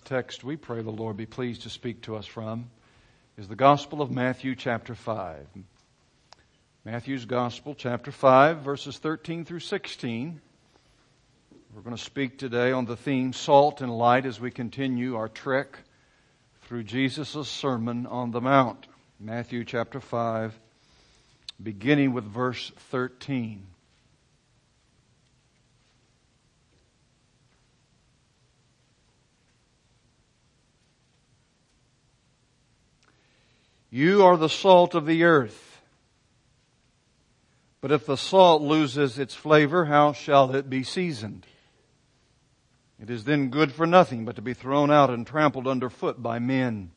text we pray the Lord be pleased to speak to us from is the Gospel of Matthew chapter 5. Matthew's Gospel chapter 5 verses 13 through 16. We're going to speak today on the theme Salt and Light as we continue our trek through Jesus' Sermon on the Mount. Matthew chapter 5 beginning with verse 13. You are the salt of the earth. But if the salt loses its flavor, how shall it be seasoned? It is then good for nothing but to be thrown out and trampled underfoot by men.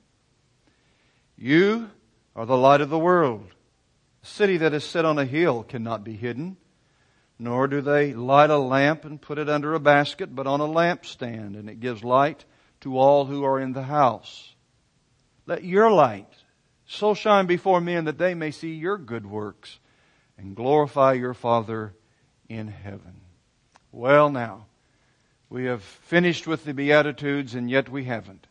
You are the light of the world. A city that is set on a hill cannot be hidden, nor do they light a lamp and put it under a basket, but on a lampstand, and it gives light to all who are in the house. Let your light so shine before men that they may see your good works and glorify your Father in heaven. Well, now, we have finished with the Beatitudes, and yet we haven't.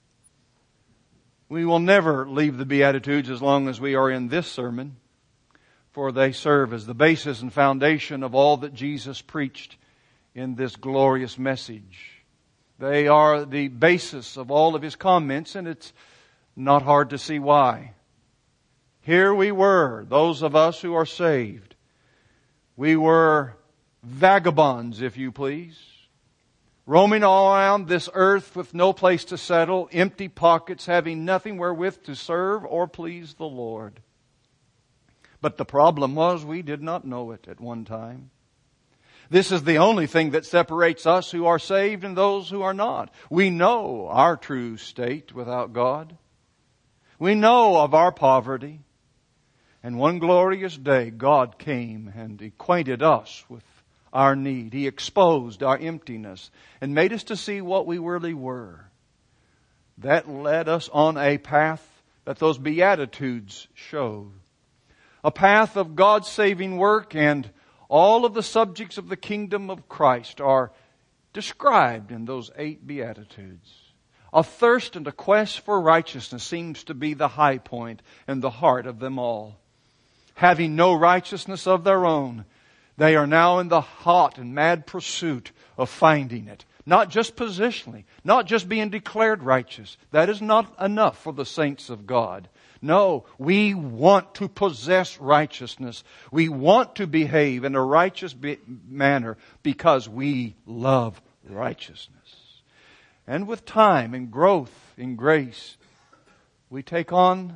We will never leave the Beatitudes as long as we are in this sermon, for they serve as the basis and foundation of all that Jesus preached in this glorious message. They are the basis of all of His comments, and it's not hard to see why. Here we were, those of us who are saved. We were vagabonds, if you please, roaming all around this earth with no place to settle, empty pockets, having nothing wherewith to serve or please the Lord. But the problem was we did not know it at one time. This is the only thing that separates us who are saved and those who are not. We know our true state without God. We know of our poverty. And one glorious day, God came and acquainted us with our need. He exposed our emptiness and made us to see what we really were. That led us on a path that those Beatitudes show. A path of God's saving work, and all of the subjects of the kingdom of Christ are described in those 8 Beatitudes. A thirst and a quest for righteousness seems to be the high point and the heart of them all. Having no righteousness of their own, they are now in the hot and mad pursuit of finding it. Not just positionally, not just being declared righteous. That is not enough for the saints of God. No, we want to possess righteousness. We want to behave in a righteous manner because we love righteousness. And with time and growth in grace, we take on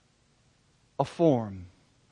a form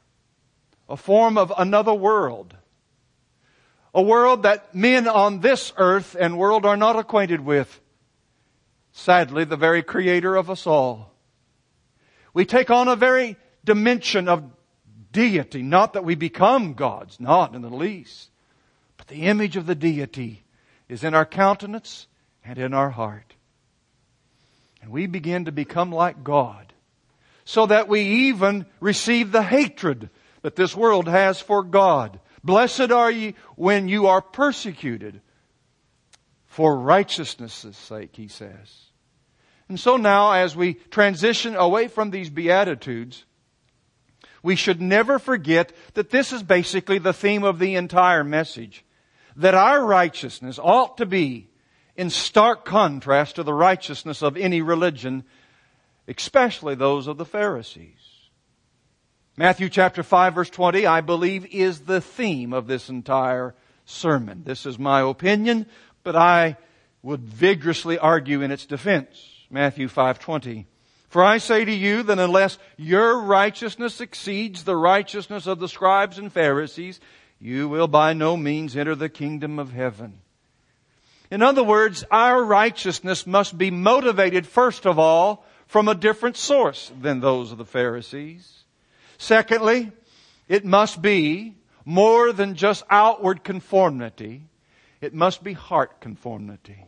of another world. A world that men on this earth and world are not acquainted with. Sadly, the very creator of us all. We take on a very dimension of deity. Not that we become gods, not in the least. But the image of the deity is in our countenance and in our heart. And we begin to become like God. So that we even receive the hatred that this world has for God. Blessed are ye when you are persecuted for righteousness' sake, he says. And so now, as we transition away from these Beatitudes, we should never forget that this is basically the theme of the entire message. That our righteousness ought to be in stark contrast to the righteousness of any religion, especially those of the Pharisees. Matthew chapter 5 verse 20, I believe, is the theme of this entire sermon. This is my opinion, but I would vigorously argue in its defense. Matthew 5:20. For I say to you that unless your righteousness exceeds the righteousness of the scribes and Pharisees, you will by no means enter the kingdom of heaven. In other words, our righteousness must be motivated, first of all, from a different source than those of the Pharisees. Secondly, it must be more than just outward conformity. It must be heart conformity.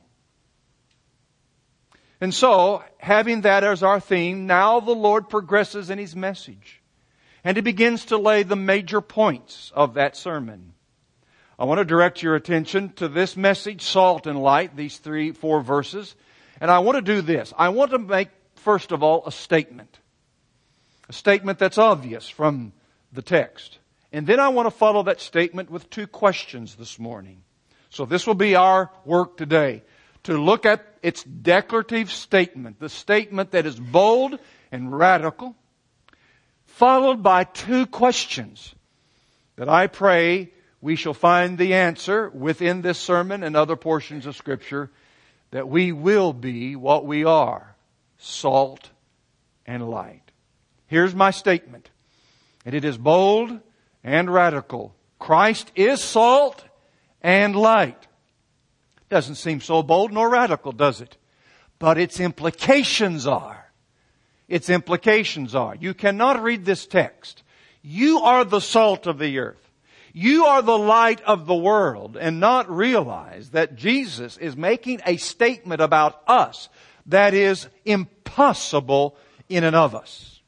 And so, having that as our theme, now the Lord progresses in His message. And He begins to lay the major points of that sermon. I want to direct your attention to this message, Salt and Light, these 4 verses. And I want to do this. I want to make, first of all, a statement. A statement that's obvious from the text. And then I want to follow that statement with two questions this morning. So this will be our work today. To look at its declarative statement. The statement that is bold and radical. Followed by two questions that I pray we shall find the answer within this sermon and other portions of Scripture, that we will be what we are, salt and light. Here's my statement, and it is bold and radical. Christ is salt and light. Doesn't seem so bold nor radical, does it? But its implications are. Its implications are. You cannot read this text. You are the salt of the earth. You are the light of the world, and not realize that Jesus is making a statement about us that is impossible in and of us.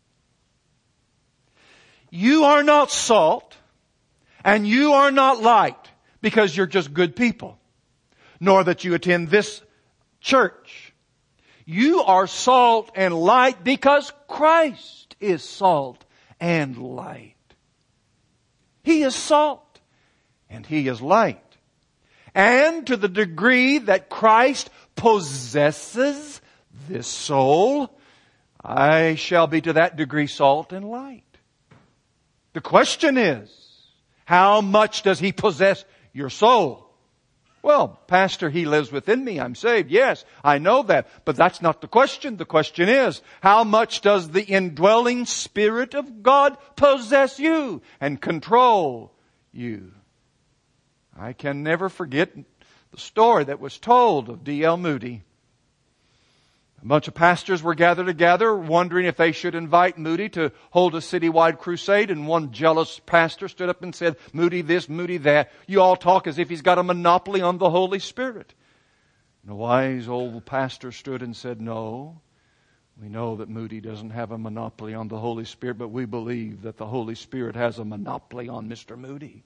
You are not salt, and you are not light because you're just good people, nor that you attend this church. You are salt and light because Christ is salt and light. He is salt and He is light. And to the degree that Christ possesses this soul, I shall be to that degree salt and light. The question is, how much does He possess your soul? Well, Pastor, He lives within me. I'm saved. Yes, I know that. But that's not the question. The question is, how much does the indwelling Spirit of God possess you and control you? I can never forget the story that was told of D.L. Moody. A bunch of pastors were gathered together wondering if they should invite Moody to hold a citywide crusade, and one jealous pastor stood up and said, Moody this, Moody that. You all talk as if he's got a monopoly on the Holy Spirit. And a wise old pastor stood and said, no, we know that Moody doesn't have a monopoly on the Holy Spirit, but we believe that the Holy Spirit has a monopoly on Mr. Moody.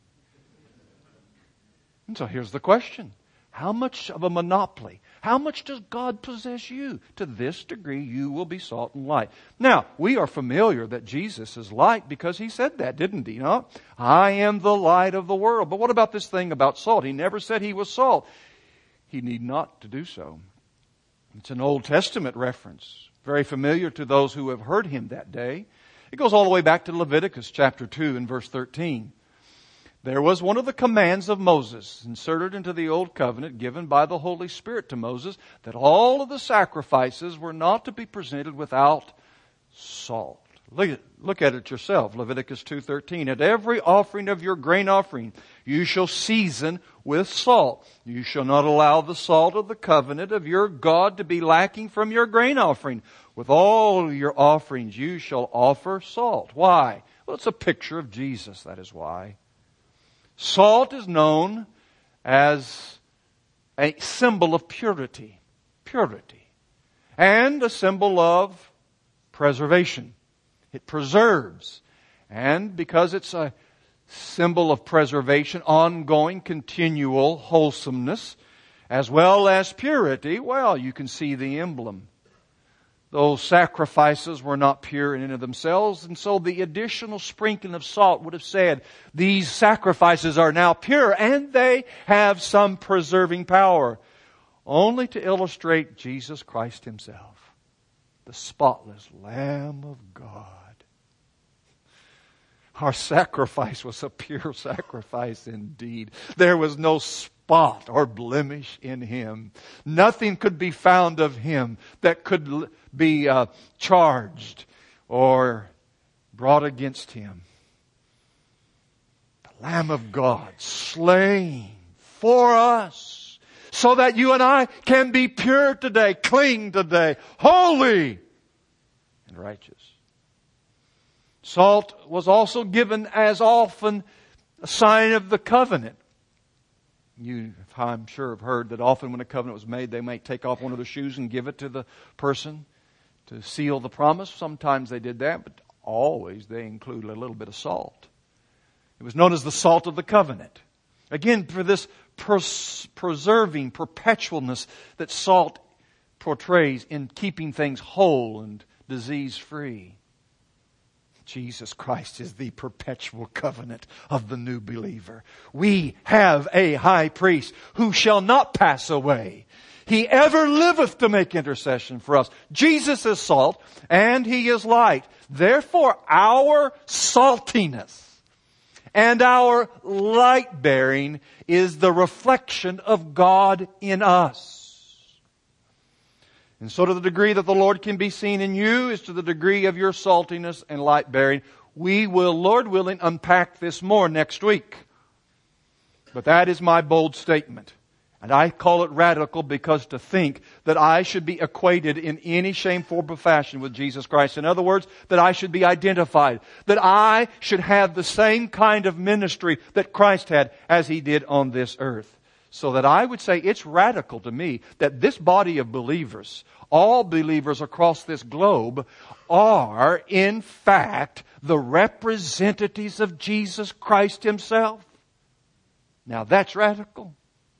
And so here's the question. How much of a monopoly? How much does God possess you? To this degree, you will be salt and light. Now, we are familiar that Jesus is light because He said that, didn't He? No? I am the light of the world. But what about this thing about salt? He never said He was salt. He need not to do so. It's an Old Testament reference, very familiar to those who have heard Him that day. It goes all the way back to Leviticus chapter 2 and verse 13. There was one of the commands of Moses inserted into the Old Covenant given by the Holy Spirit to Moses, that all of the sacrifices were not to be presented without salt. Look at it yourself, Leviticus 2:13. At every offering of your grain offering you shall season with salt. You shall not allow the salt of the covenant of your God to be lacking from your grain offering. With all your offerings you shall offer salt. Why? Well, it's a picture of Jesus, that is why. Salt is known as a symbol of purity, and a symbol of preservation. It preserves. And because it's a symbol of preservation, ongoing, continual wholesomeness, as well as purity, well, you can see the emblem. Those sacrifices were not pure in and of themselves, and so the additional sprinkling of salt would have said, these sacrifices are now pure, and they have some preserving power, only to illustrate Jesus Christ Himself, the spotless Lamb of God. Our sacrifice was a pure sacrifice indeed. There was no spot or blemish in Him. Nothing could be found of Him that could be charged or brought against Him. The Lamb of God slain for us so that you and I can be pure today, clean today, holy and righteous. Salt was also given as often a sign of the covenant. You, I'm sure, have heard that often when a covenant was made, they might take off one of the shoes and give it to the person to seal the promise. Sometimes they did that, but always they included a little bit of salt. It was known as the salt of the covenant. Again, for this preserving perpetualness that salt portrays in keeping things whole and disease-free. Jesus Christ is the perpetual covenant of the new believer. We have a high priest who shall not pass away. He ever liveth to make intercession for us. Jesus is salt and He is light. Therefore, our saltiness and our light bearing is the reflection of God in us. And so to the degree that the Lord can be seen in you is to the degree of your saltiness and light bearing. We will, Lord willing, unpack this more next week. But that is my bold statement. And I call it radical because to think that I should be equated in any shameful fashion with Jesus Christ. In other words, that I should be identified. That I should have the same kind of ministry that Christ had as He did on this earth. So that I would say it's radical to me that this body of believers, all believers across this globe, are in fact the representatives of Jesus Christ Himself. Now that's radical.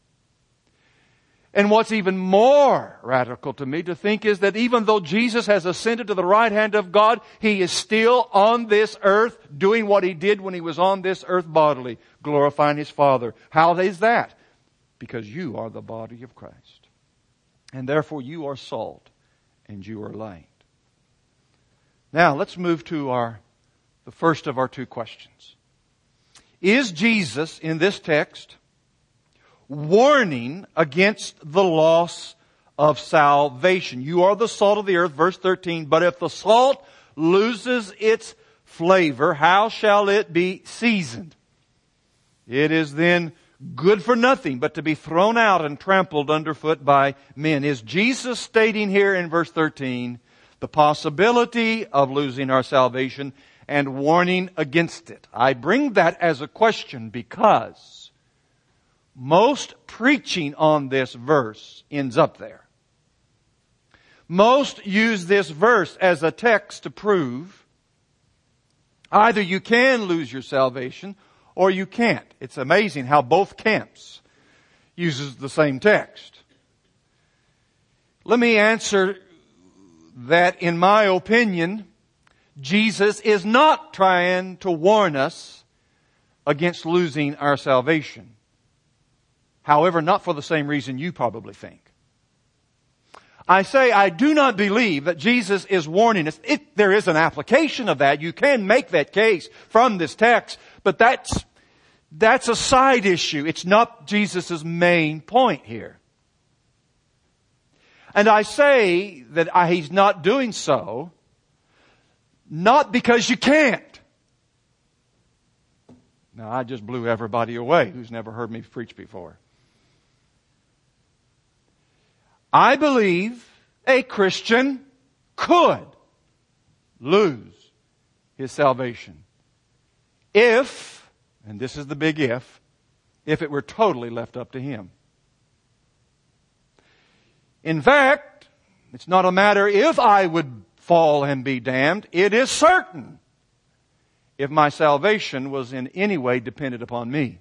And what's even more radical to me to think is that even though Jesus has ascended to the right hand of God, He is still on this earth doing what He did when He was on this earth bodily, glorifying His Father. How is that? Because you are the body of Christ. And therefore you are salt and you are light. Now let's move to the first of our two questions. Is Jesus in this text warning against the loss of salvation? You are the salt of the earth, verse 13. But if the salt loses its flavor, how shall it be seasoned? It is then good for nothing but to be thrown out and trampled underfoot by men. Is Jesus stating here in verse 13 the possibility of losing our salvation and warning against it? I bring that as a question because most preaching on this verse ends up there. Most use this verse as a text to prove either you can lose your salvation or you can't. It's amazing how both camps uses the same text. Let me answer that in my opinion, Jesus is not trying to warn us against losing our salvation. However, not for the same reason you probably think. I say I do not believe that Jesus is warning us. There is an application of that. You can make that case from this text, but that's a side issue. It's not Jesus' main point here. And I say that He's not doing so, not because you can't. Now, I just blew everybody away who's never heard me preach before. I believe a Christian could lose his salvation if, and this is the big if it were totally left up to him. In fact, it's not a matter if I would fall and be damned. It is certain if my salvation was in any way dependent upon me.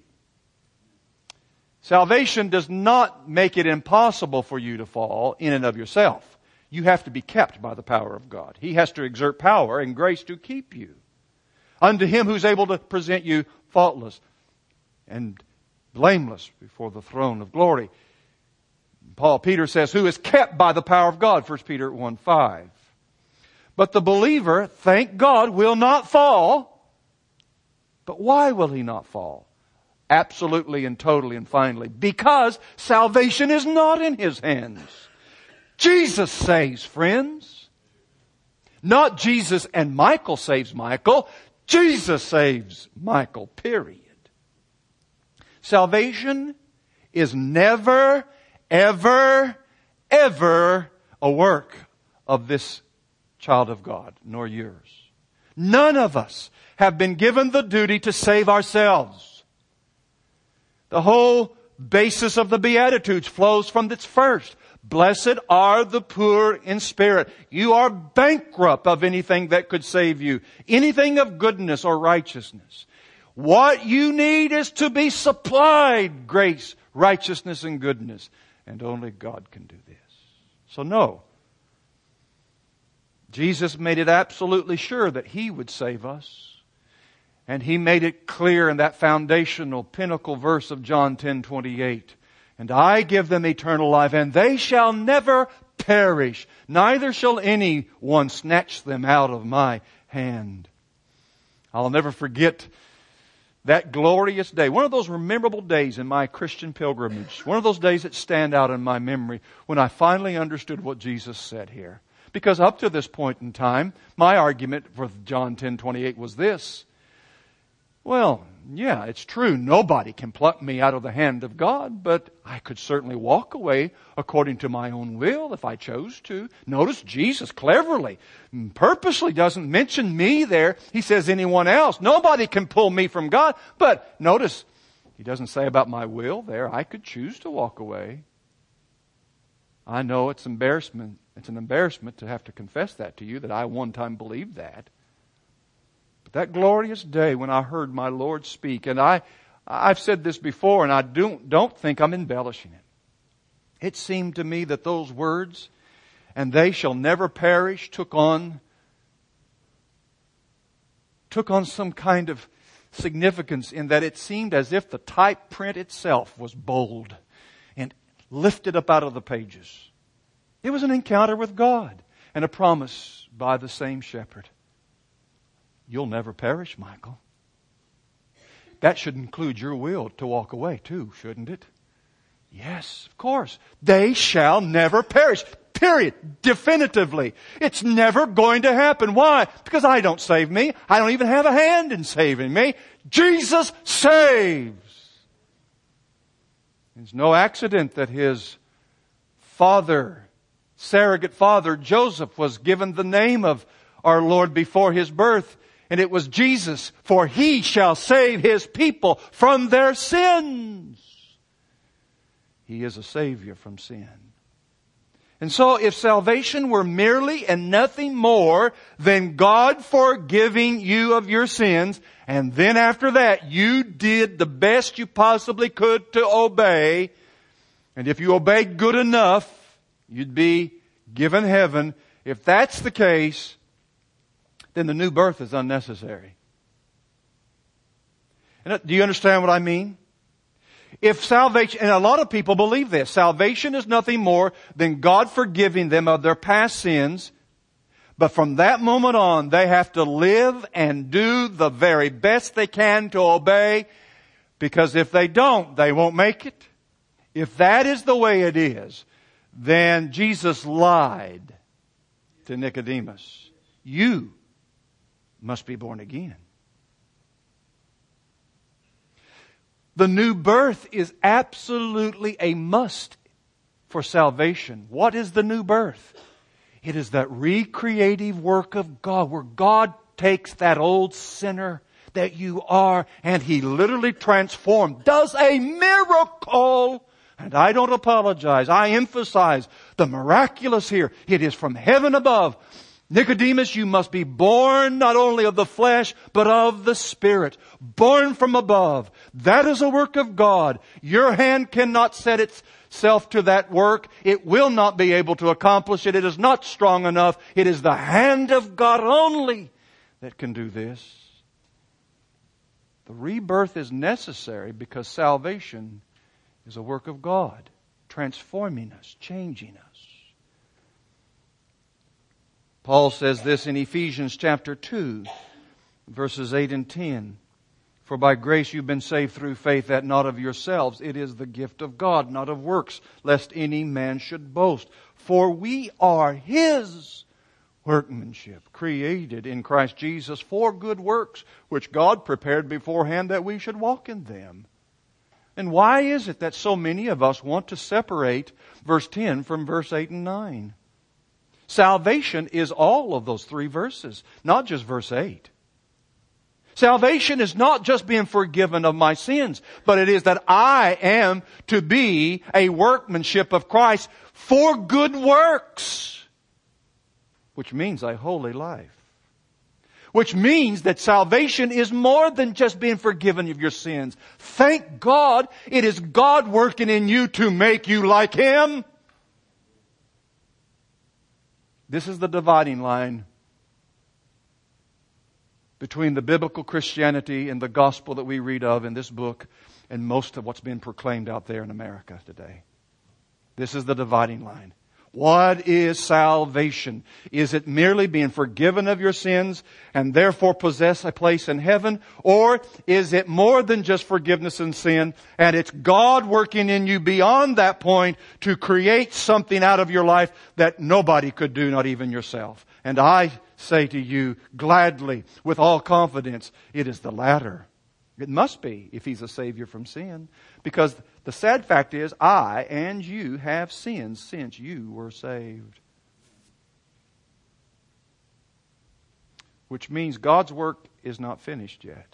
Salvation does not make it impossible for you to fall in and of yourself. You have to be kept by the power of God. He has to exert power and grace to keep you. Unto Him who's able to present you faultless and blameless before the throne of glory. Peter says, who is kept by the power of God, 1 Peter 1:5. But the believer, thank God, will not fall. But why will he not fall? Absolutely and totally and finally. Because salvation is not in His hands. Jesus saves, friends. Not Jesus and Michael saves Michael. Jesus saves Michael, period. Salvation is never, ever, ever a work of this child of God, nor yours. None of us have been given the duty to save ourselves. The whole basis of the Beatitudes flows from this first. Blessed are the poor in spirit. You are bankrupt of anything that could save you. Anything of goodness or righteousness. What you need is to be supplied grace, righteousness, and goodness. And only God can do this. So no. Jesus made it absolutely sure that He would save us. And He made it clear in that foundational pinnacle verse of John 10:28. And I give them eternal life, and they shall never perish, neither shall any one snatch them out of my hand. I'll never forget that glorious day, one of those memorable days in my Christian pilgrimage, one of those days that stand out in my memory when I finally understood what Jesus said here. Because up to this point in time, my argument for John 10:28 was this. Well, yeah, it's true. Nobody can pluck me out of the hand of God, but I could certainly walk away according to my own will if I chose to. Notice Jesus cleverly, purposely doesn't mention me there. He says anyone else. Nobody can pull me from God. But notice, He doesn't say about my will there. I could choose to walk away. I know it's embarrassment. It's an embarrassment to have to confess that to you, that I one time believed that. That glorious day when I heard my Lord speak, and I've said this before, and I don't think I'm embellishing it. It seemed to me that those words, and they shall never perish, took on some kind of significance in that it seemed as if the type print itself was bold and lifted up out of the pages. It was an encounter with God and a promise by the same shepherd. You'll never perish, Michael. That should include your will to walk away too, shouldn't it? Yes, of course. They shall never perish. Period. Definitively. It's never going to happen. Why? Because I don't save me. I don't even have a hand in saving me. Jesus saves. It's no accident that his father, surrogate father, Joseph, was given the name of our Lord before his birth. And it was Jesus, for He shall save His people from their sins. He is a Savior from sin. And so if salvation were merely and nothing more than God forgiving you of your sins, and then after that you did the best you possibly could to obey, and if you obeyed good enough, you'd be given heaven. If that's the case, then the new birth is unnecessary. And do you understand what I mean? If salvation, and a lot of people believe this, salvation is nothing more than God forgiving them of their past sins, but from that moment on, they have to live and do the very best they can to obey, because if they don't, they won't make it. If that is the way it is, then Jesus lied to Nicodemus. You must be born again. The new birth is absolutely a must for salvation. What is the new birth? It is that recreative work of God, where God takes that old sinner that you are and He literally transforms, does a miracle. And I don't apologize. I emphasize the miraculous here. It is from heaven above. Nicodemus, you must be born not only of the flesh, but of the Spirit. Born from above. That is a work of God. Your hand cannot set itself to that work. It will not be able to accomplish it. It is not strong enough. It is the hand of God only that can do this. The rebirth is necessary because salvation is a work of God, transforming us, changing us. Paul says this in Ephesians chapter 2, verses 8 and 10. For by grace you've been saved through faith, that not of yourselves. It is the gift of God, not of works, lest any man should boast. For we are His workmanship, created in Christ Jesus for good works, which God prepared beforehand that we should walk in them. And why is it that so many of us want to separate verse 10 from verse 8 and 9? Salvation is all of those three verses, not just verse 8. Salvation is not just being forgiven of my sins, but it is that I am to be a workmanship of Christ for good works, which means a holy life. Which means that salvation is more than just being forgiven of your sins. Thank God, it is God working in you to make you like Him. This is the dividing line between the biblical Christianity and the gospel that we read of in this book and most of what's been proclaimed out there in America today. This is the dividing line. What is salvation? Is it merely being forgiven of your sins and therefore possess a place in heaven? Or is it more than just forgiveness and sin, and it's God working in you beyond that point to create something out of your life that nobody could do, not even yourself? And I say to you gladly, with all confidence, it is the latter. It must be if He's a Savior from sin. Because the sad fact is, I and you have sinned since you were saved. Which means God's work is not finished yet.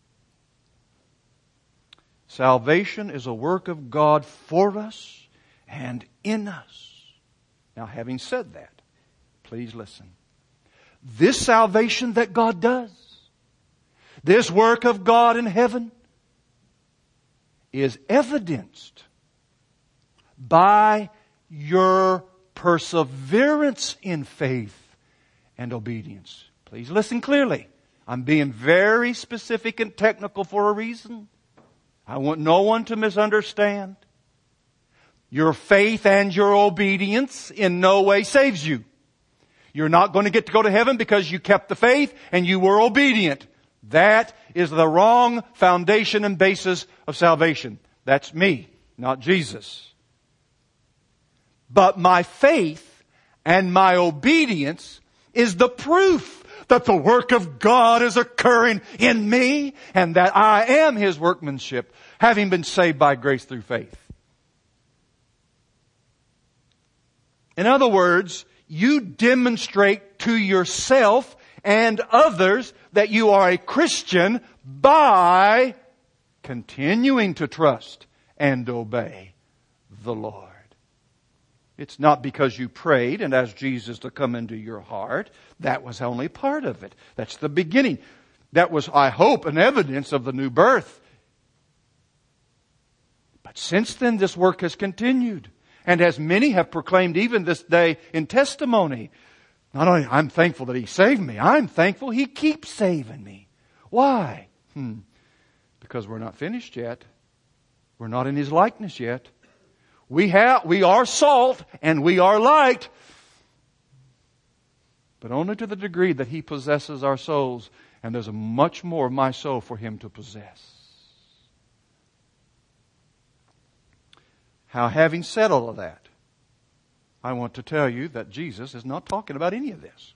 Salvation is a work of God for us and in us. Now, having said that, please listen. This salvation that God does, this work of God in heaven, is evidenced by your perseverance in faith and obedience. Please listen clearly. I'm being very specific and technical for a reason. I want no one to misunderstand. Your faith and your obedience in no way saves you. You're not going to get to go to heaven because you kept the faith and you were obedient. That is the wrong foundation and basis of salvation. That's me, not Jesus. But my faith and my obedience is the proof that the work of God is occurring in me and that I am His workmanship, having been saved by grace through faith. In other words, you demonstrate to yourself and others that you are a Christian by continuing to trust and obey the Lord. It's not because you prayed and asked Jesus to come into your heart. That was only part of it. That's the beginning. That was, I hope, an evidence of the new birth. But since then, this work has continued. And as many have proclaimed even this day in testimony, not only I'm thankful that He saved me, I'm thankful He keeps saving me. Why? Because we're not finished yet. We're not in His likeness yet. We are salt and we are light, but only to the degree that He possesses our souls, and there's much more of my soul for Him to possess. How, having said all of that, I want to tell you that Jesus is not talking about any of this.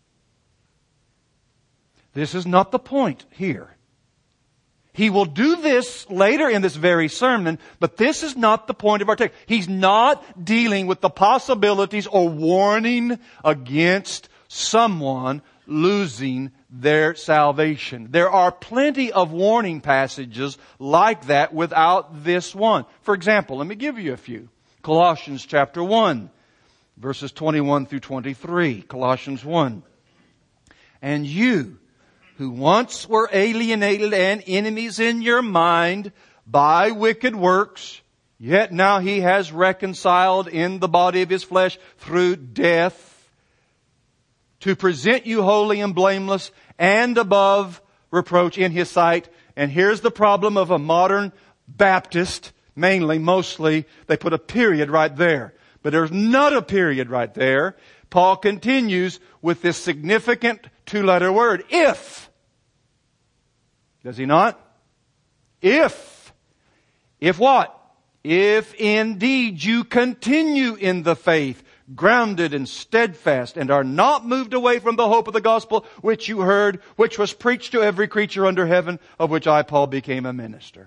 This is not the point here. He will do this later in this very sermon, but this is not the point of our text. He's not dealing with the possibilities or warning against someone losing their salvation. There are plenty of warning passages like that without this one. For example, let me give you a few. Colossians chapter 1, verses 21 through 23. Colossians 1. And you, who once were alienated and enemies in your mind by wicked works, yet now He has reconciled in the body of His flesh through death, to present you holy and blameless and above reproach in His sight. And here's the problem of a modern Baptist, mostly, they put a period right there. But there's not a period right there. Paul continues with this significant two-letter word, if. Does he not? If. If what? If indeed you continue in the faith, grounded and steadfast, and are not moved away from the hope of the gospel which you heard, which was preached to every creature under heaven, of which I, Paul, became a minister.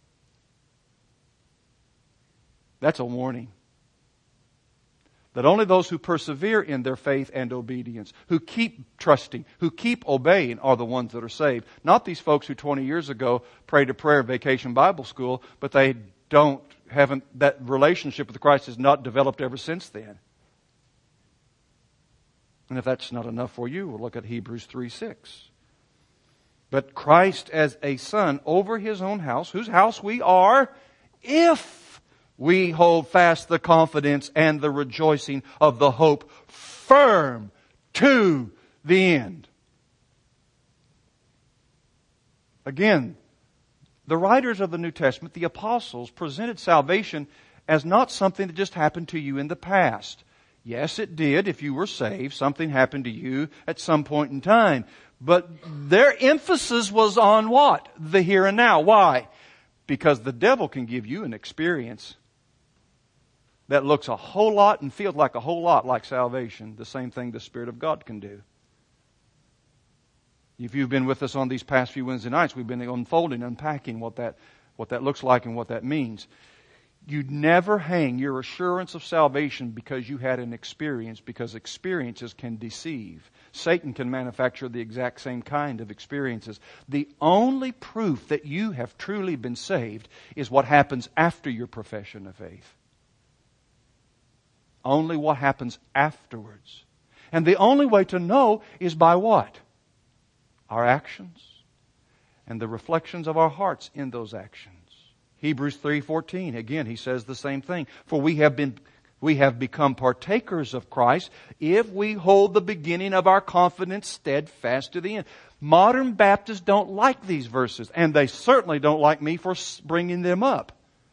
That's a warning. That only those who persevere in their faith and obedience, who keep trusting, who keep obeying, are the ones that are saved. Not these folks who 20 years ago prayed a prayer at Vacation Bible School, but that relationship with Christ has not developed ever since then. And if that's not enough for you, we'll look at Hebrews 3:6. But Christ as a son over His own house, whose house we are, if we hold fast the confidence and the rejoicing of the hope firm to the end. Again, the writers of the New Testament, the apostles, presented salvation as not something that just happened to you in the past. Yes, it did. If you were saved, something happened to you at some point in time. But their emphasis was on what? The here and now. Why? Because the devil can give you an experience that looks a whole lot and feels like a whole lot like salvation. The same thing the Spirit of God can do. If you've been with us on these past few Wednesday nights, we've been unpacking what that looks like and what that means. You'd never hang your assurance of salvation because you had an experience, because experiences can deceive. Satan can manufacture the exact same kind of experiences. The only proof that you have truly been saved is what happens after your profession of faith. Only what happens afterwards. And the only way to know is by what? Our actions and the reflections of our hearts in those actions. Hebrews 3:14, again, he says the same thing. For we have become partakers of Christ if we hold the beginning of our confidence steadfast to the end. Modern Baptists don't like these verses, and they certainly don't like me for bringing them up.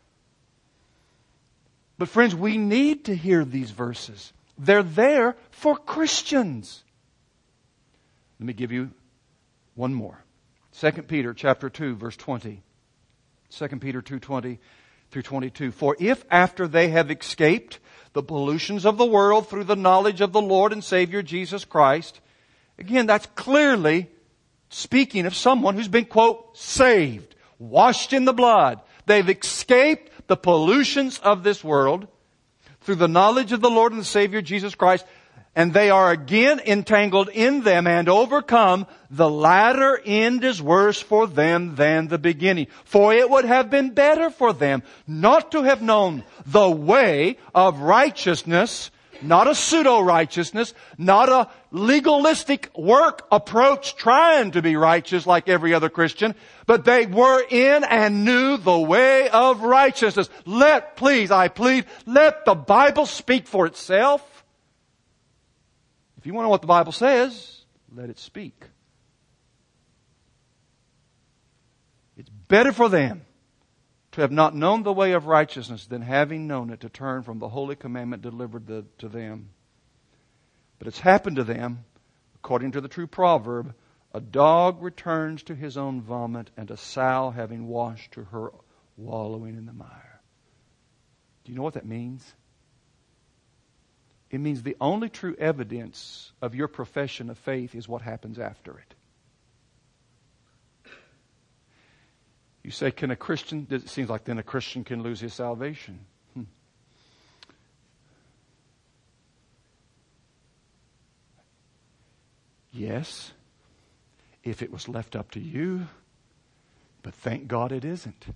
But friends, we need to hear these verses. They're there for Christians. Let me give you one more. 2 Peter chapter 2, verse 20. 2 Peter 2:20 through 22. For if after they have escaped the pollutions of the world through the knowledge of the Lord and Savior Jesus Christ, again, that's clearly speaking of someone who's been, quote, saved, washed in the blood. They've escaped the pollutions of this world through the knowledge of the Lord and the Savior Jesus Christ, and they are again entangled in them and overcome. The latter end is worse for them than the beginning. For it would have been better for them not to have known the way of righteousness, not a pseudo-righteousness, not a legalistic work approach trying to be righteous like every other Christian, but they were in and knew the way of righteousness. Let the Bible speak for itself. If you want to know what the Bible says, let it speak. It's better for them to have not known the way of righteousness than having known it to turn from the holy commandment delivered to them. But it's happened to them, according to the true proverb, a dog returns to his own vomit, and a sow having washed to her wallowing in the mire. Do you know what that means? It means the only true evidence of your profession of faith is what happens after it. You say, can a Christian, it seems like then a Christian can lose his salvation. Yes, if it was left up to you, but thank God it isn't.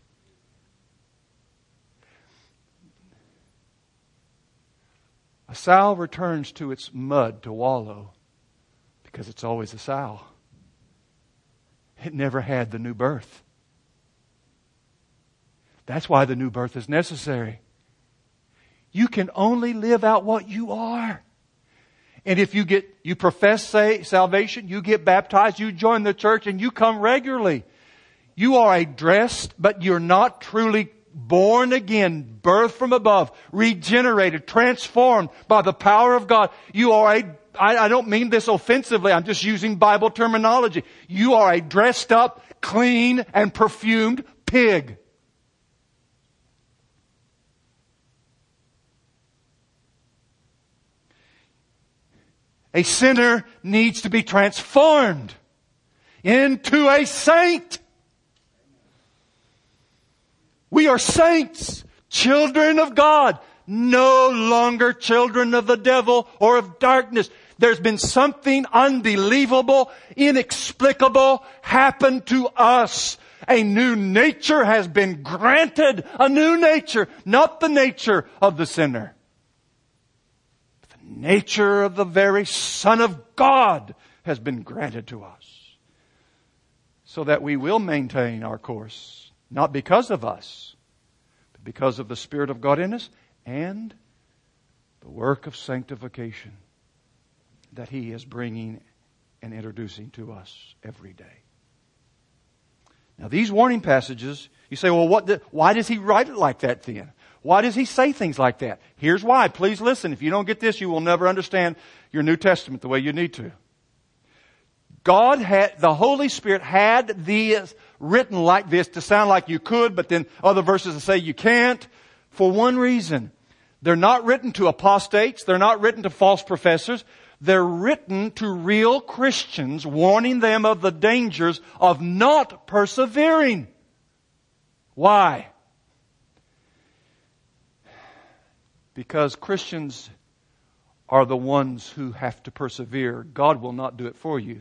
A sow returns to its mud to wallow because it's always a sow. It never had the new birth. That's why the new birth is necessary. You can only live out what you are. And if you profess salvation, you get baptized, you join the church, and you come regularly. You are addressed, but you're not truly born again, birth from above, regenerated, transformed by the power of God. You are I don't mean this offensively, I'm just using Bible terminology. You are a dressed up, clean, and perfumed pig. A sinner needs to be transformed into a saint. We are saints, children of God, no longer children of the devil or of darkness. There's been something unbelievable, inexplicable happen to us. A new nature has been granted. A new nature, not the nature of the sinner. The nature of the very Son of God has been granted to us. So that we will maintain our course. Not because of us, but because of the Spirit of God in us and the work of sanctification. that He is bringing and introducing to us every day. Now these warning passages, you say, well, why does He write it like that then? Why does He say things like that? Here's why. Please listen. If you don't get this, you will never understand your New Testament the way you need to. The Holy Spirit had these written like this to sound like you could, but then other verses that say you can't, for one reason. They're not written to apostates. They're not written to false professors. They're written to real Christians, warning them of the dangers of not persevering. Why? Because Christians are the ones who have to persevere. God will not do it for you.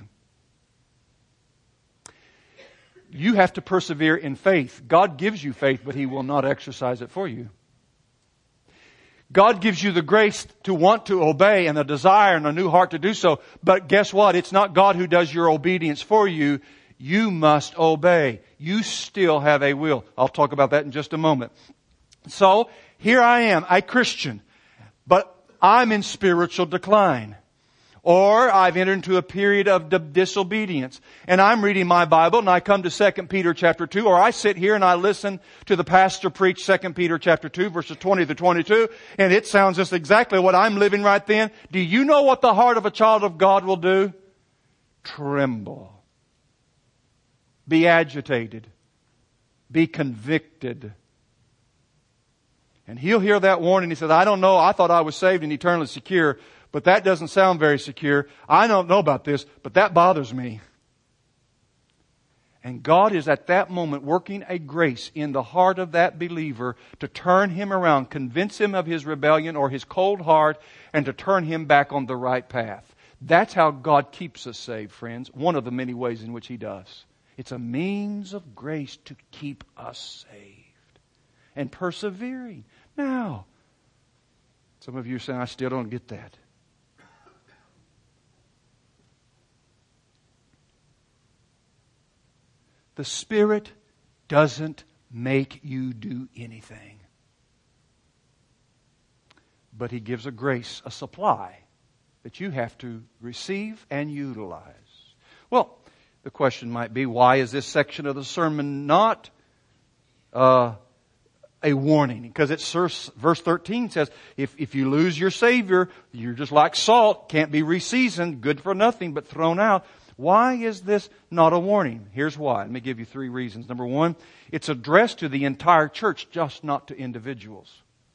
You have to persevere in faith. God gives you faith, but He will not exercise it for you. God gives you the grace to want to obey and a desire and a new heart to do so. But guess what? It's not God who does your obedience for you. You must obey. You still have a will. I'll talk about that in just a moment. So, here I am, a Christian, but I'm in spiritual decline. Or I've entered into a period of disobedience. And I'm reading my Bible and I come to 2 Peter chapter 2. Or I sit here and I listen to the pastor preach 2 Peter chapter 2 verses 20 to 22. And it sounds just exactly what I'm living right then. Do you know what the heart of a child of God will do? Tremble. Be agitated. Be convicted. And he'll hear that warning. He says, I don't know. I thought I was saved and eternally secure. But that doesn't sound very secure. I don't know about this, but that bothers me. And God is at that moment working a grace in the heart of that believer to turn him around, convince him of his rebellion or his cold heart, and to turn him back on the right path. That's how God keeps us saved, friends. One of the many ways in which He does. It's a means of grace to keep us saved and persevering. Now, some of you are saying, I still don't get that. The Spirit doesn't make you do anything. But He gives a grace, a supply, that you have to receive and utilize. Well, the question might be, why is this section of the sermon not a warning? Because it's verse 13 says, if you lose your Savior, you're just like salt, can't be reseasoned, good for nothing but thrown out. Why is this not a warning? Here's why. Let me give you 3 reasons. Number 1, it's addressed to the entire church, just not to individuals.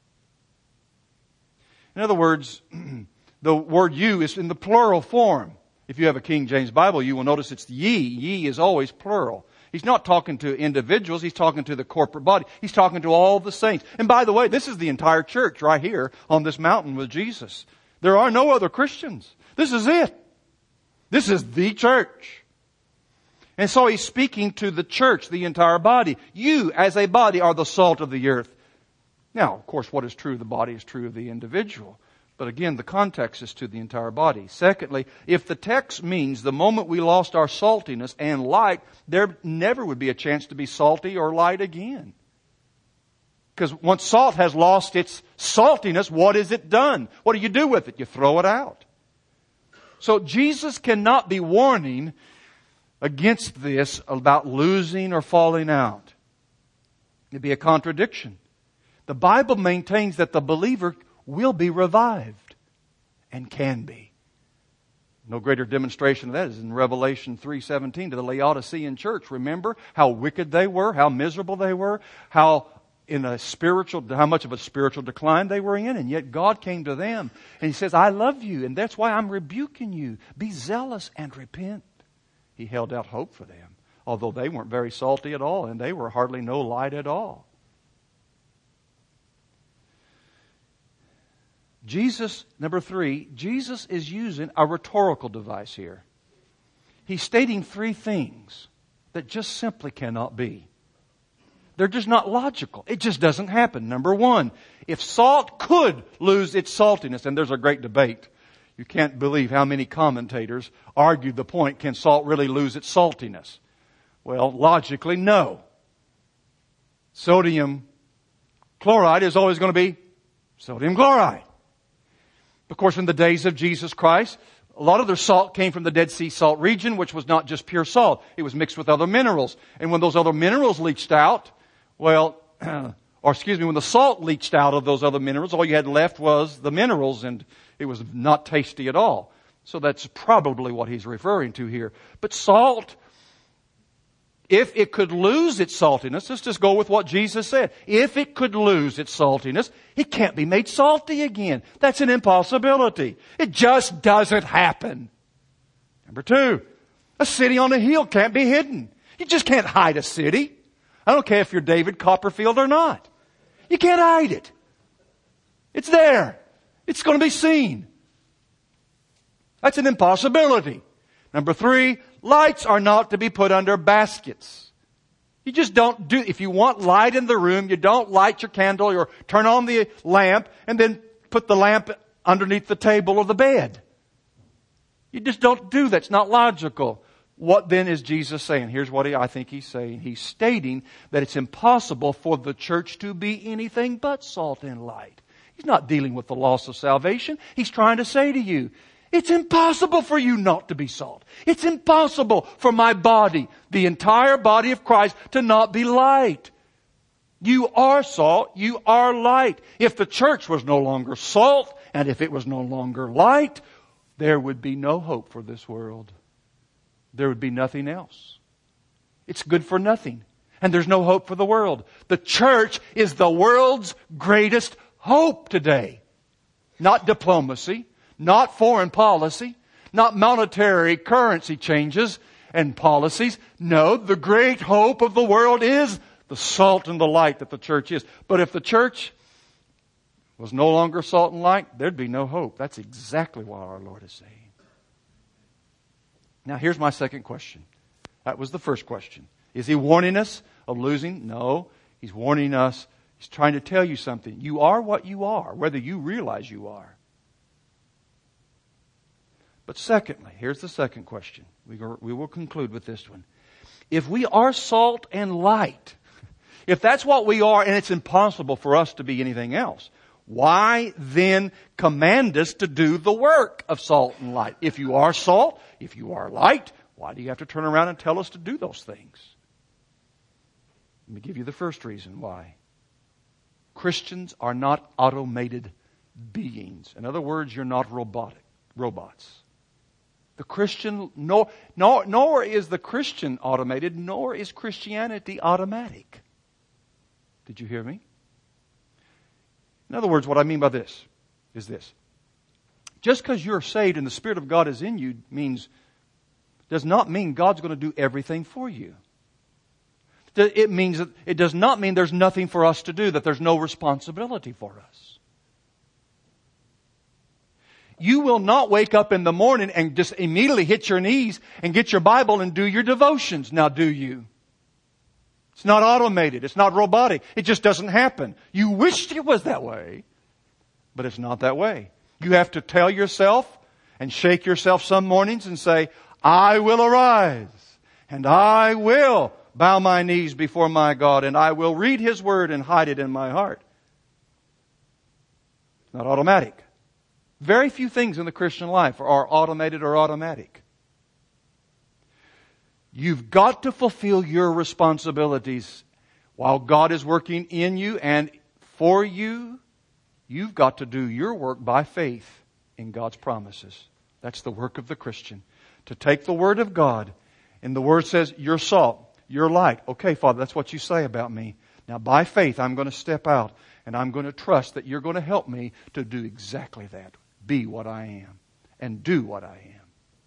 In other words, the word you is in the plural form. If you have a King James Bible, you will notice it's ye. Ye is always plural. He's not talking to individuals. He's talking to the corporate body. He's talking to all the saints. And by the way, this is the entire church right here on this mountain with Jesus. There are no other Christians. This is it. This is the church. And so He's speaking to the church, the entire body. You, as a body, are the salt of the earth. Now, of course, what is true of the body is true of the individual. But again, the context is to the entire body. Secondly, if the text means the moment we lost our saltiness and light, there never would be a chance to be salty or light again. Because once salt has lost its saltiness, what is it done? What do you do with it? You throw it out. So Jesus cannot be warning against this about losing or falling out. It'd be a contradiction. The Bible maintains that the believer will be revived and can be. No greater demonstration of that is in Revelation 3:17 to the Laodicean church. Remember how wicked they were, how miserable they were, how much of a spiritual decline they were in, and yet God came to them and He says, I love you, and that's why I'm rebuking you. Be zealous and repent. He held out hope for them, although they weren't very salty at all, and they were hardly no light at all. Jesus, number 3, Jesus is using a rhetorical device here. He's stating 3 things that just simply cannot be. They're just not logical. It just doesn't happen. Number 1, if salt could lose its saltiness, and there's a great debate. You can't believe how many commentators argued the point, can salt really lose its saltiness? Well, logically, no. Sodium chloride is always going to be sodium chloride. Of course, in the days of Jesus Christ, A lot of their salt came from the Dead Sea salt region, which was not just pure salt. It was mixed with other minerals. And when those other minerals leached out, when the salt leached out of those other minerals, all you had left was the minerals, and it was not tasty at all. So that's probably what he's referring to here. But salt, if it could lose its saltiness, let's just go with what Jesus said. If it could lose its saltiness, it can't be made salty again. That's an impossibility. It just doesn't happen. Number two, a city on a hill can't be hidden. You just can't hide a city. I don't care if you're David Copperfield or not. You can't hide it. It's there. It's going to be seen. That's an impossibility. Number three, lights are not to be put under baskets. You just don't do, if you want light in the room, you don't light your candle or turn on the lamp and then put the lamp underneath the table or the bed. You just don't do that. It's not logical. What then is Jesus saying? Here's what I think he's saying. He's stating that it's impossible for the church to be anything but salt and light. He's not dealing with the loss of salvation. He's trying to say to you, it's impossible for you not to be salt. It's impossible for my body, the entire body of Christ, to not be light. You are salt. You are light. If the church was no longer salt, and if it was no longer light, there would be no hope for this world. There would be nothing else. It's good for nothing. And there's no hope for the world. The church is the world's greatest hope today. Not diplomacy. Not foreign policy, not monetary currency changes and policies. No, the great hope of the world is the salt and the light that the church is. But if the church was no longer salt and light, there'd be no hope. That's exactly what our Lord is saying. Now here's my second question. That was the first question. Is He warning us of losing? No. He's warning us. He's trying to tell you something. You are what you are, whether you realize you are. But secondly, here's the second question. We will conclude with this one. If we are salt and light, if that's what we are and it's impossible for us to be anything else, why then command us to do the work of salt and light? If you are salt, if you are light, why do you have to turn around and tell us to do those things? Let me give you the first reason why. Christians are not automated beings. In other words, you're not robots. The Christian, nor is the Christian automated, nor is Christianity automatic. Did you hear me? In other words, what I mean by this is this. Just because you're saved and the Spirit of God is in you does not mean God's going to do everything for you. It does not mean there's nothing for us to do, that there's no responsibility for us. You will not wake up in the morning and just immediately hit your knees and get your Bible and do your devotions. Now, do you? It's not automated. It's not robotic. It just doesn't happen. You wished it was that way, but it's not that way. You have to tell yourself and shake yourself some mornings and say, I will arise and I will bow my knees before my God and I will read His Word and hide it in my heart. It's not automatic. Very few things in the Christian life are automated or automatic. You've got to fulfill your responsibilities while God is working in you and for you. You've got to do your work by faith in God's promises. That's the work of the Christian. To take the Word of God, and the Word says, you're salt, you're light. Okay, Father, that's what you say about me. Now, by faith, I'm going to step out and I'm going to trust that you're going to help me to do exactly that. Be what I am and do what I am.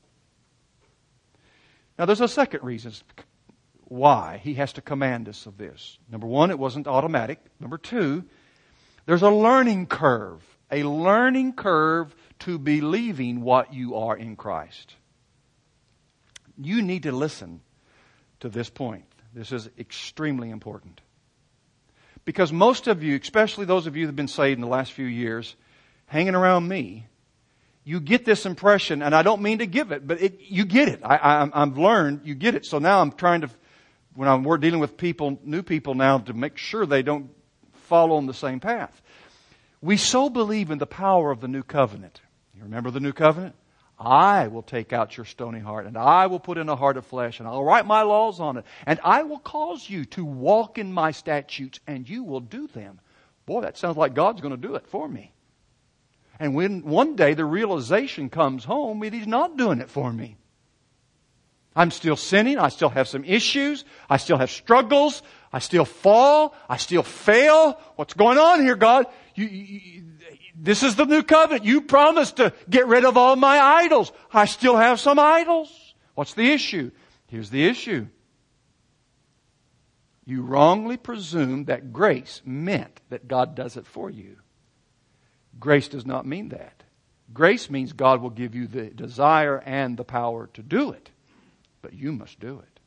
Now there's a second reason why He has to command us of this. Number one, it wasn't automatic. Number two, there's a learning curve. A learning curve to believing what you are in Christ. You need to listen to this point. This is extremely important. Because most of you, especially those of you that have been saved in the last few years, hanging around me, you get this impression, and I don't mean to give it, but you get it. I've learned you get it. So now I'm trying to, when we're dealing with people, new people now, to make sure they don't follow on the same path. We so believe in the power of the new covenant. You remember the new covenant? I will take out your stony heart, and I will put in a heart of flesh, and I'll write my laws on it. And I will cause you to walk in my statutes, and you will do them. Boy, that sounds like God's going to do it for me. And when one day the realization comes home that He's not doing it for me. I'm still sinning. I still have some issues. I still have struggles. I still fall. I still fail. What's going on here, God? This is the new covenant. You promised to get rid of all my idols. I still have some idols. What's the issue? Here's the issue. You wrongly presumed that grace meant that God does it for you. Grace does not mean that. Grace means God will give you the desire and the power to do it. But you must do it.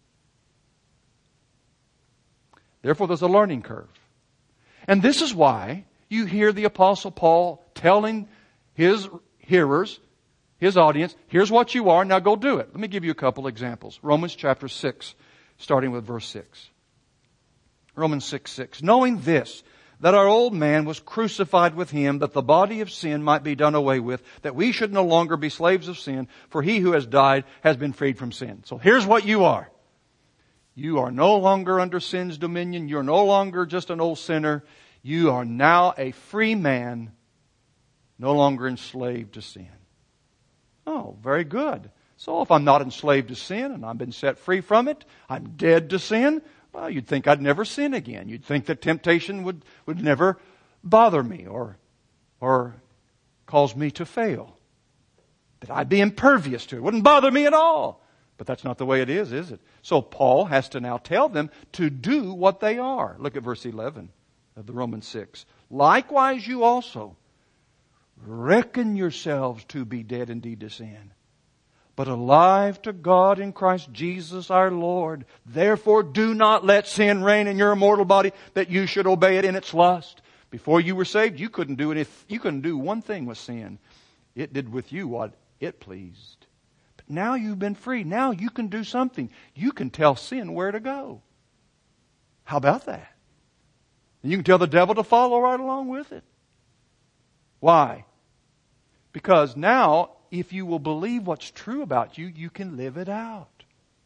Therefore, there's a learning curve. And this is why you hear the Apostle Paul telling his hearers, his audience, here's what you are, now go do it. Let me give you a couple examples. Romans chapter 6, starting with verse 6. Romans 6:6. Knowing this, that our old man was crucified with Him, that the body of sin might be done away with, that we should no longer be slaves of sin, for he who has died has been freed from sin. So here's what you are. You are no longer under sin's dominion. You're no longer just an old sinner. You are now a free man, no longer enslaved to sin. Oh, very good. So if I'm not enslaved to sin and I've been set free from it, I'm dead to sin, well, you'd think I'd never sin again. You'd think that temptation would never bother me or cause me to fail. That I'd be impervious to it. It wouldn't bother me at all. But that's not the way it is it? So Paul has to now tell them to do what they are. Look at verse 11 of the Romans 6. Likewise you also reckon yourselves to be dead indeed to sin, but alive to God in Christ Jesus our Lord. Therefore do not let sin reign in your mortal body, that you should obey it in its lust. Before you were saved, you couldn't do one thing with sin. It did with you what it pleased. But now you've been free. Now you can do something. You can tell sin where to go. How about that? And you can tell the devil to follow right along with it. Why? Because now, if you will believe what's true about you, you can live it out.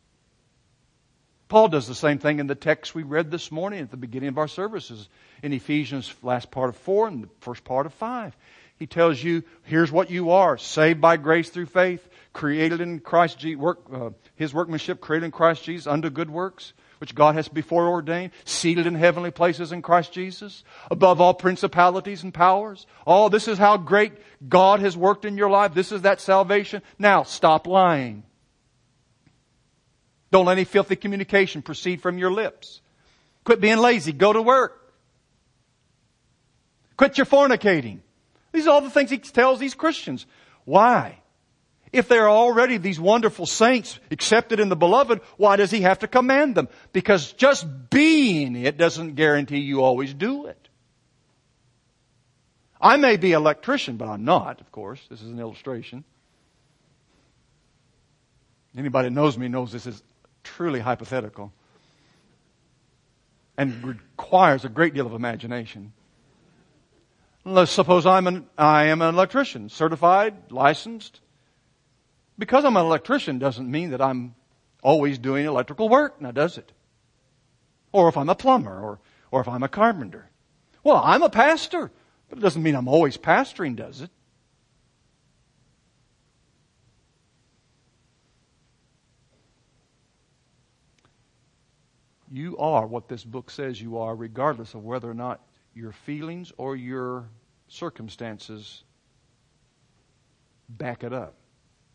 Paul does the same thing in the text we read this morning at the beginning of our services in Ephesians, last part of 4 and the first part of 5. He tells you, here's what you are, saved by grace through faith, created in Christ Jesus, His workmanship created in Christ Jesus unto good works, which God has before ordained, seated in heavenly places in Christ Jesus, above all principalities and powers. Oh, this is how great God has worked in your life. This is that salvation. Now, stop lying. Don't let any filthy communication proceed from your lips. Quit being lazy. Go to work. Quit your fornicating. These are all the things he tells these Christians. Why? If they're already these wonderful saints accepted in the beloved, why does he have to command them? Because just being it doesn't guarantee you always do it. I may be an electrician, but I'm not, of course. This is an illustration. Anybody that knows me knows this is truly hypothetical and requires a great deal of imagination. Let's suppose I am an electrician, certified, licensed. Because I'm an electrician doesn't mean that I'm always doing electrical work, now does it? Or if I'm a plumber, or if I'm a carpenter. Well, I'm a pastor, but it doesn't mean I'm always pastoring, does it? You are what this book says you are, regardless of whether or not your feelings or your circumstances back it up.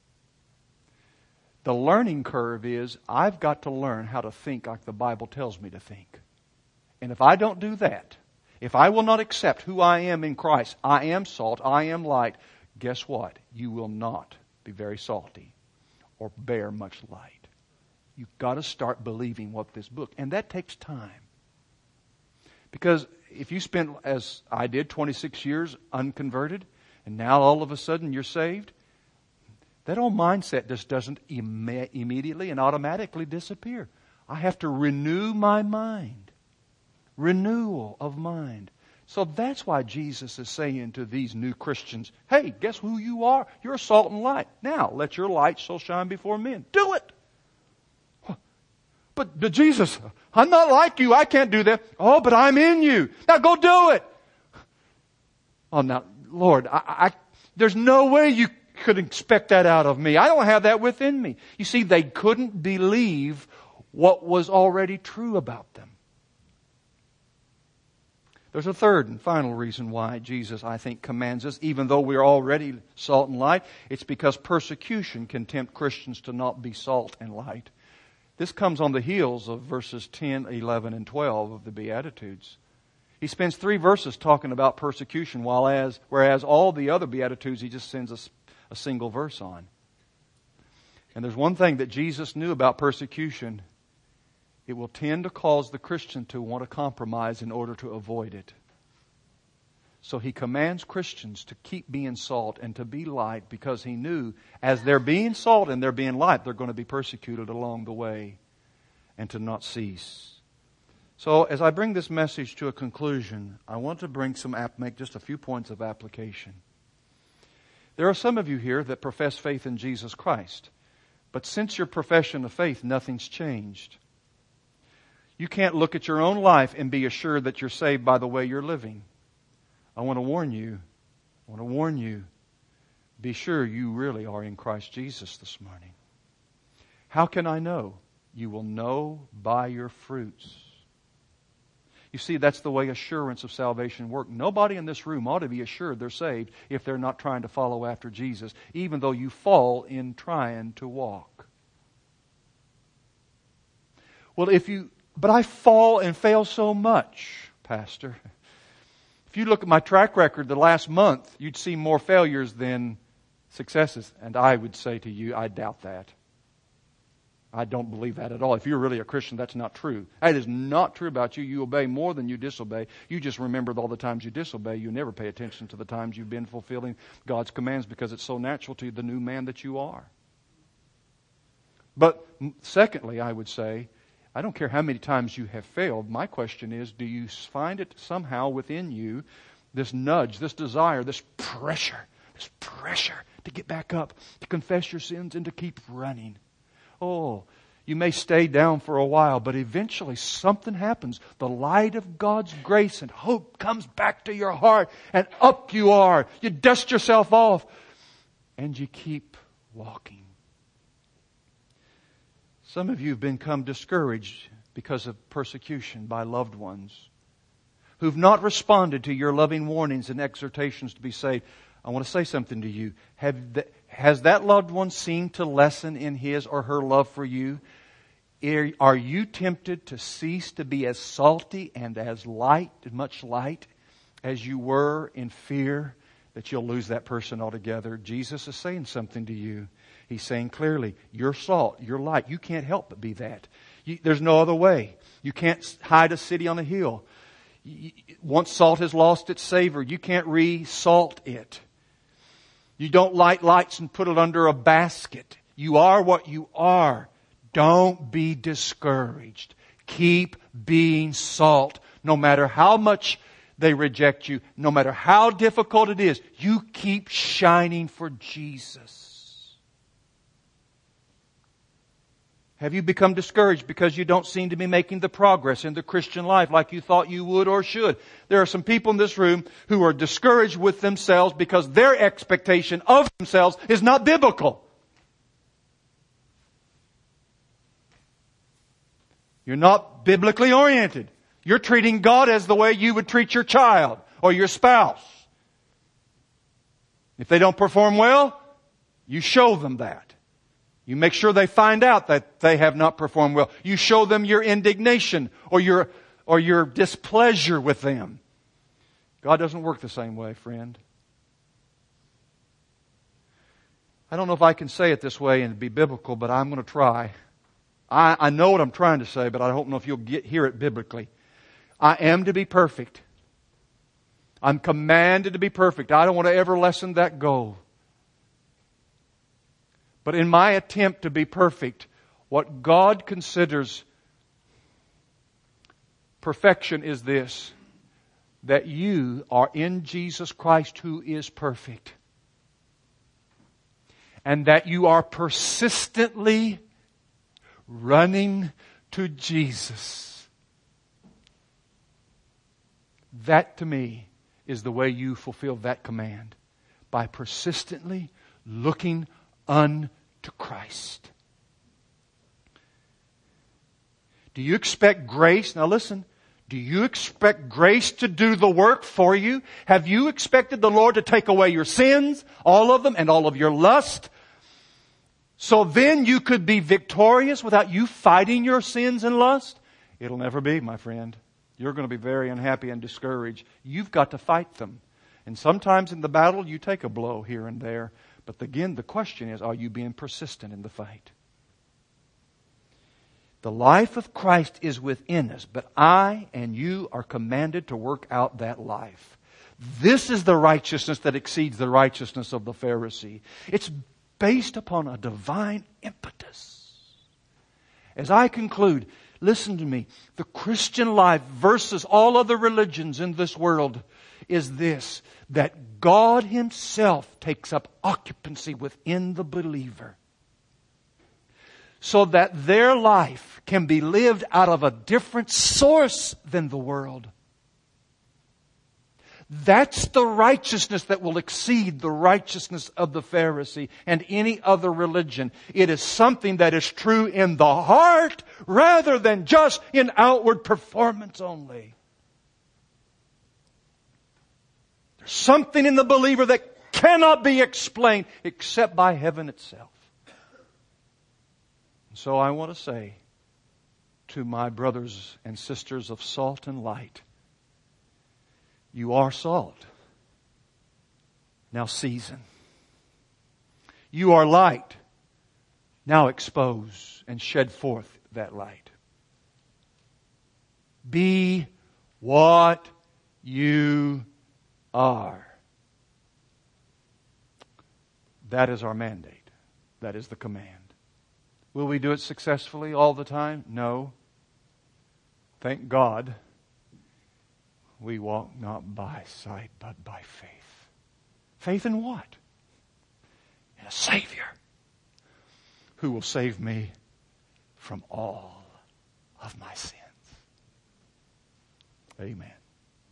The learning curve is I've got to learn how to think like the Bible tells me to think. And if I don't do that, if I will not accept who I am in Christ, I am salt, I am light, guess what? You will not be very salty or bear much light. You've got to start believing what this book, and that takes time. Because if you spent, as I did, 26 years unconverted, and now all of a sudden you're saved, that old mindset just doesn't immediately and automatically disappear. I have to renew my mind. Renewal of mind. So that's why Jesus is saying to these new Christians, hey, guess who you are? You're salt and light. Now, let your light so shine before men. Do it! But Jesus, I'm not like you. I can't do that. Oh, but I'm in you. Now go do it. Oh, now, Lord, there's no way you could expect that out of me. I don't have that within me. You see, they couldn't believe what was already true about them. There's a third and final reason why Jesus, I think, commands us, even though we're already salt and light. It's because persecution can tempt Christians to not be salt and light. This comes on the heels of verses 10, 11, and 12 of the Beatitudes. He spends 3 verses talking about persecution, whereas all the other Beatitudes he just sends a single verse on. And there's one thing that Jesus knew about persecution. It will tend to cause the Christian to want to compromise in order to avoid it. So He commands Christians to keep being salt and to be light, because He knew as they're being salt and they're being light, they're going to be persecuted along the way, and to not cease. So as I bring this message to a conclusion, I want to make just a few points of application. There are some of you here that profess faith in Jesus Christ, but since your profession of faith, nothing's changed. You can't look at your own life and be assured that you're saved by the way you're living. I want to warn you, be sure you really are in Christ Jesus this morning. How can I know? You will know by your fruits. You see, that's the way assurance of salvation works. Nobody in this room ought to be assured they're saved if they're not trying to follow after Jesus, even though you fall in trying to walk. Well, but I fall and fail so much, Pastor. If you look at my track record the last month, you'd see more failures than successes. And I would say to you, I doubt that. I don't believe that at all. If you're really a Christian, that's not true. That is not true about you. You obey more than you disobey. You just remember all the times you disobey. You never pay attention to the times you've been fulfilling God's commands, because it's so natural to the new man that you are. But secondly, I would say, I don't care how many times you have failed. My question is, do you find it somehow within you, this nudge, this desire, this pressure to get back up, to confess your sins and to keep running? Oh, you may stay down for a while, but eventually something happens. The light of God's grace and hope comes back to your heart, and up you are. You dust yourself off, and you keep walking. Some of you have become discouraged because of persecution by loved ones who've not responded to your loving warnings and exhortations to be saved. I want to say something to you. Has that loved one seemed to lessen in his or her love for you? Are you tempted to cease to be as salty and as much light as you were, in fear that you'll lose that person altogether? Jesus is saying something to you. He's saying clearly, you're salt, you're light. You can't help but be that. There's no other way. You can't hide a city on a hill. Once salt has lost its savor, you can't re-salt it. You don't light lights and put it under a basket. You are what you are. Don't be discouraged. Keep being salt. No matter how much they reject you, no matter how difficult it is, you keep shining for Jesus. Have you become discouraged because you don't seem to be making the progress in the Christian life like you thought you would or should? There are some people in this room who are discouraged with themselves because their expectation of themselves is not biblical. You're not biblically oriented. You're treating God as the way you would treat your child or your spouse. If they don't perform well, you show them that. You make sure they find out that they have not performed well. You show them your indignation or your displeasure with them. God doesn't work the same way, friend. I don't know if I can say it this way and be biblical, but I'm going to try. I know what I'm trying to say, but I don't know if you'll hear it biblically. I am to be perfect. I'm commanded to be perfect. I don't want to ever lessen that goal. But in my attempt to be perfect, what God considers perfection is this: that you are in Jesus Christ, who is perfect, and that you are persistently running to Jesus. That to me is the way you fulfill that command, by persistently looking unto Christ. Do you expect grace? Now listen. Do you expect grace to do the work for you? Have you expected the Lord to take away your sins, all of them, and all of your lust? So then you could be victorious without you fighting your sins and lust? It'll never be, my friend. You're going to be very unhappy and discouraged. You've got to fight them. And sometimes in the battle you take a blow here and there. But again, the question is, are you being persistent in the fight? The life of Christ is within us, but I and you are commanded to work out that life. This is the righteousness that exceeds the righteousness of the Pharisee. It's based upon a divine impetus. As I conclude, listen to me. The Christian life versus all other religions in this world is this, that God Himself takes up occupancy within the believer, so that their life can be lived out of a different source than the world. That's the righteousness that will exceed the righteousness of the Pharisee and any other religion. It is something that is true in the heart rather than just in outward performance only. There's something in the believer that cannot be explained except by heaven itself. So I want to say to my brothers and sisters of salt and light, you are salt. Now season. You are light. Now expose and shed forth that light. Be what you are. That is our mandate. That is the command. Will we do it successfully all the time? No. Thank God we walk not by sight but by faith. Faith in what? In a Savior who will save me from all of my sins. Amen.